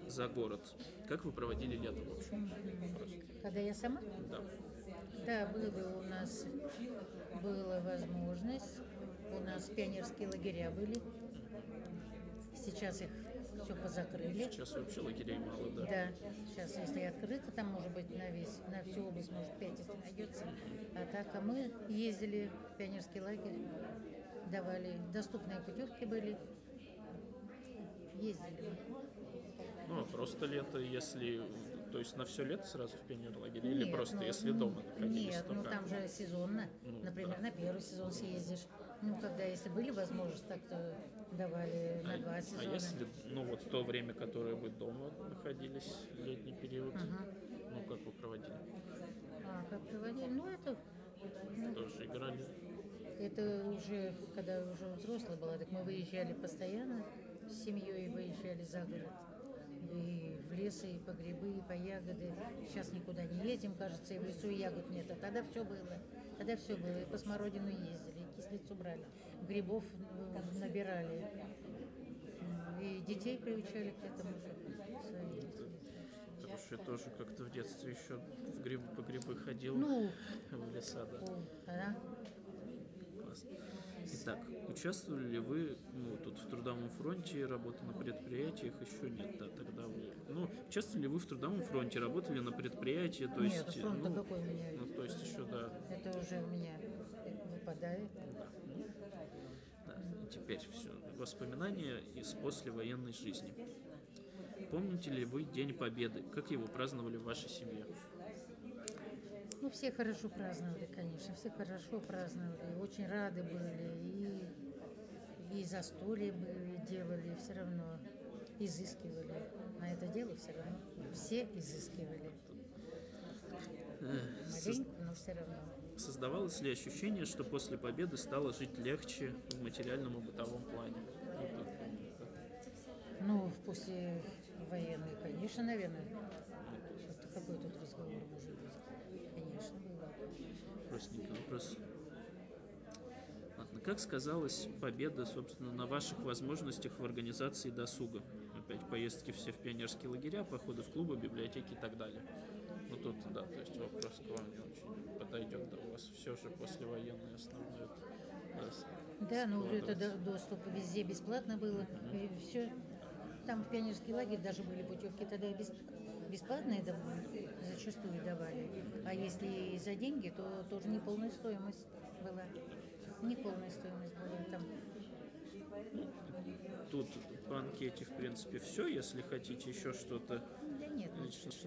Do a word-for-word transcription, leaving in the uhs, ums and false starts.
за город. Как вы проводили лето, в общем? Просто. Когда я сама? Да. Да, было у нас, была возможность. У нас пионерские лагеря были. Сейчас их все позакрыли. Сейчас вообще лагерей мало, да? Да, сейчас если открыто, там может быть на весь, на всю область, может, пять, если найдется. А так, а мы ездили в пионерский лагерь, давали, доступные путевки были, ездили. Ну, а просто лето, если... То есть на все лето сразу в пионерлагере? Или Нет, просто ну, если дома находились, нет, то ну как? там же сезонно. Ну, Например, да. на первый сезон съездишь. Ну, когда, если были возможности, так то давали на два А, а сезона. если, ну, вот то время, которое вы дома находились, летний период, ну, как вы проводили? А как проводили? Ну, это, ну, Тоже играли? это уже, когда уже взрослая была, так мы выезжали постоянно с семьей, выезжали за город. И в лес, и по грибы, и по ягоды. Сейчас никуда не едем, кажется, и в лесу и ягод нет. А тогда все было. Тогда все было. И по смородину ездили, и кислицу брали, грибов э, набирали. И детей приучали к этому же. Свои. Хорошо, я тоже как-то в детстве еще в грибы, по грибы ходил Ну, в леса, да. о, да. Классно. Итак, участвовали ли вы, ну, тут в Трудовом фронте, работа на предприятиях, еще нет, да, тогда вы... Ну, участвовали ли вы в Трудовом фронте, работали на предприятии, то Нет, есть... фронт-то Ну, какой у меня ну, ведь? то есть еще, да, Это уже у меня выпадает. да. И теперь все. Воспоминания из послевоенной жизни. Помните ли вы День Победы? Как его праздновали в вашей семье? Ну, все хорошо праздновали, конечно, все хорошо праздновали, очень рады были, и, и застолья были, делали, все равно изыскивали. На это дело все равно все изыскивали. Соз- Маленько, но все равно. Создавалось ли ощущение, что после победы стало жить легче в материальном и бытовом плане? Ну, так, Ну, после военной, конечно, наверное. Это какой тут разговор может быть? Конечно, было. простенький вопрос. Ладно, как сказалась победа, собственно, на ваших возможностях в организации досуга? Опять поездки все в пионерские лагеря, походы в клубы, библиотеки и так далее. Ну тут, да, то есть вопрос к вам не очень подойдет, да, у вас все же послевоенное основное да, Да, ну это складывается. доступ везде бесплатно было. И все. Там в пионерский лагерь даже были путевки тогда бес- бесплатные да, зачастую давали. А если за деньги, то тоже не полная стоимость была. Не полная стоимость была там. Тут по анкете, в принципе, все. Если хотите еще что-то Да нет, лично ничего.